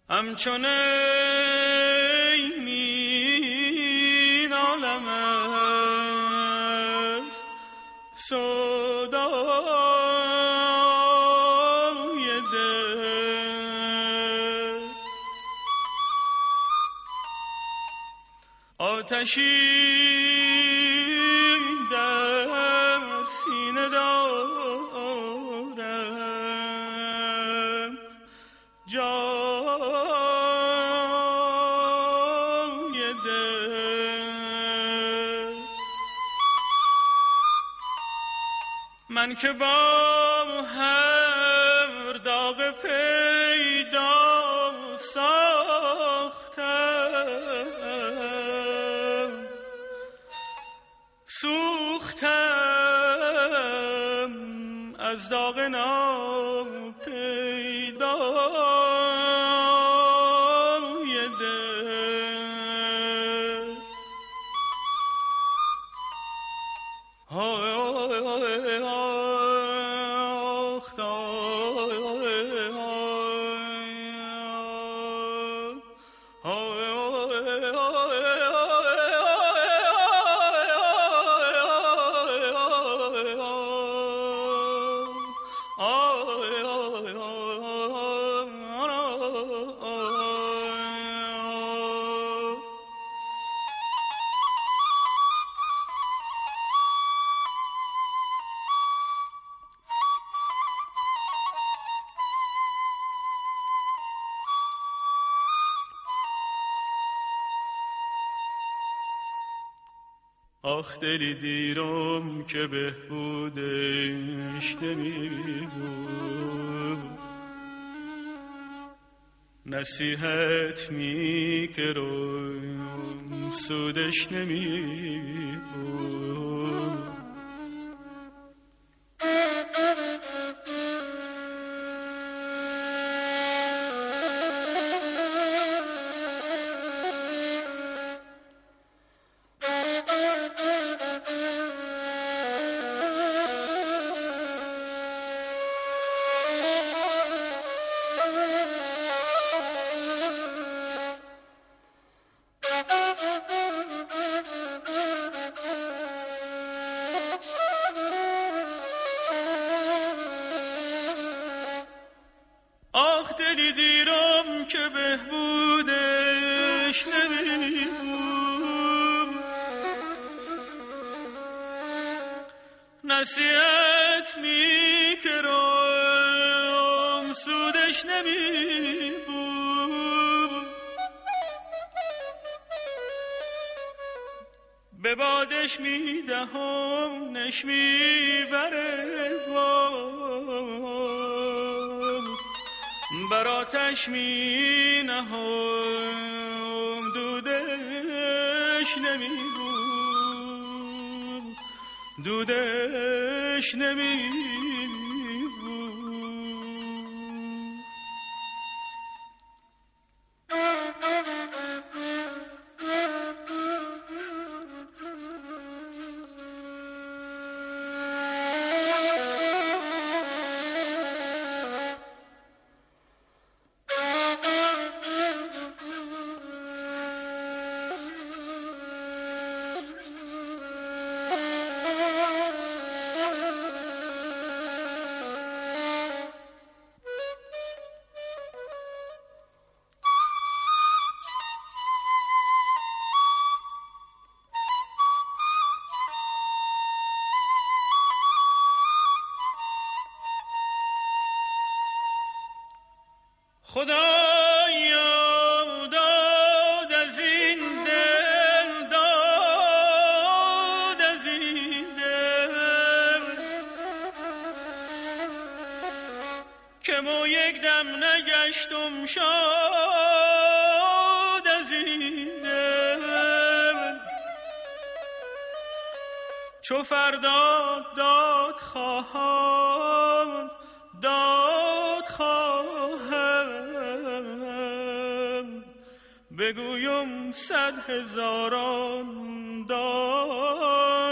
همچون این عالم است سودای دل، آتشی در سینه دارم، جای دل. من که با هر داغ پیدا ساختم، سوختم از داغ ناپیدای دل. آخ دلی دیرم که بهبودش نمی بود، نصیحت می کرم سودش نمی بود. آخ دلی دیرم که بهبودش نمی بود، نصیحت می کرم سودش نمی بود. به بادش می دهم نشمی بره بر آتش می نهم دودش نمی بود، دودش نمی بود. خدایا داد از این دل، داد از این دل، که ما یک دم نگشتم شاد از این دل. چو فردا داد خواهم، داد خواهم، بگویم 100,000 داد